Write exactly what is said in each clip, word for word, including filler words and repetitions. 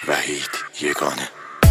وحید یگانه.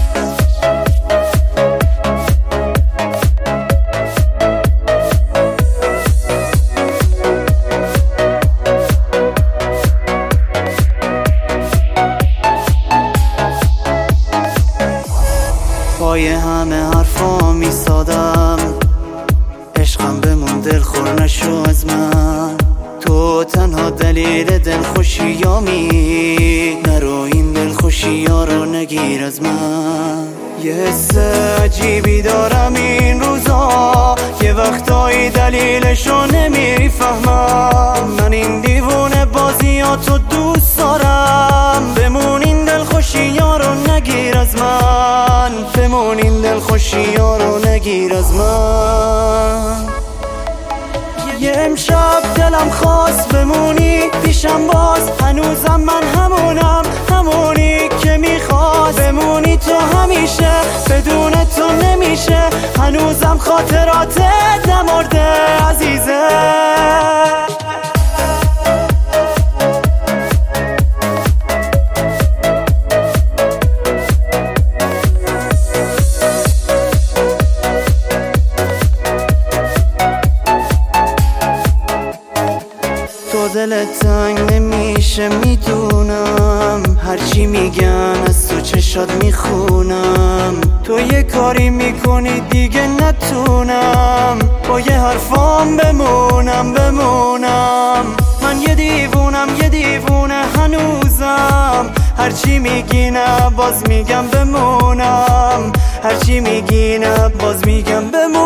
پای همه حرفا میسادم، عشقم بمون دلخور نشو از من، تو تنها دلیل دلخوشیامی، نرو این دلخوشیا رو نگیر از من. یه حس عجیبی دارم این روزا، یه وقتایی دلیلشو نمیفهمم، من این دیوونه بازیاتو دوست دارم، بمون این دلخوشیا رو نگیر از من، بمون این دلخوشیا رو نگیر از من. یه امشب دلم خواست بمونی پیشم باز، هنوزم من همونم، همونی که میخواد بمونی تو همیشه، بدون تو نمیشه، هنوزم خاطراتت نمرده عزیزه. تو دلت تنگ نمیشه میدونم، هرچی میگن از تو چشات میخونم، تو یه کاری میکنی دیگه نتونم با یه حرفام بمونم بمونم. من یه دیوونم یه دیوونه هنوزم، هرچی میگی نه باز میگم بمونم، هرچی میگی نه باز میگم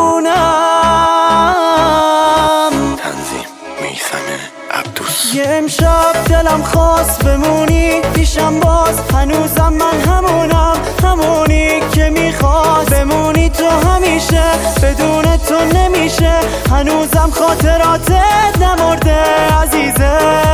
بمونم. تنظیم میثمه عبدوس. یه امشب دلم خواست بمونی پیشم باز، هنوزم من همونم، همونی که میخواد بمونی تو همیشه، بدون تو نمیشه، هنوزم خاطراتت نمرده عزیزه.